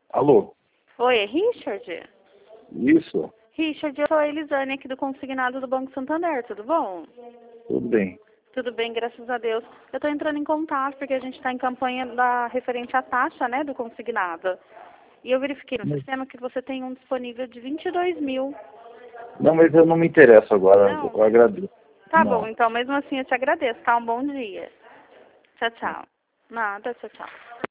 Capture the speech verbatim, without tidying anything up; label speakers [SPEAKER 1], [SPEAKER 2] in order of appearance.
[SPEAKER 1] Alô?
[SPEAKER 2] Oi, é Richard?
[SPEAKER 1] Isso?
[SPEAKER 2] Richard, eu sou a Elisane aqui do Consignado do Banco Santander, tudo bom?
[SPEAKER 1] Tudo bem.
[SPEAKER 2] Tudo bem, graças a Deus. Eu estou entrando em contato porque a gente está em campanha da referente à taxa, né, do consignado. E eu verifiquei no sistema que você tem um disponível de vinte e dois mil.
[SPEAKER 1] Não, mas eu não me interesso agora,
[SPEAKER 2] Não?
[SPEAKER 1] eu agradeço.
[SPEAKER 2] Tá
[SPEAKER 1] Não.
[SPEAKER 2] bom, então mesmo assim eu te agradeço, tá? Um bom dia. Tchau, tchau. Nada, tchau, tchau.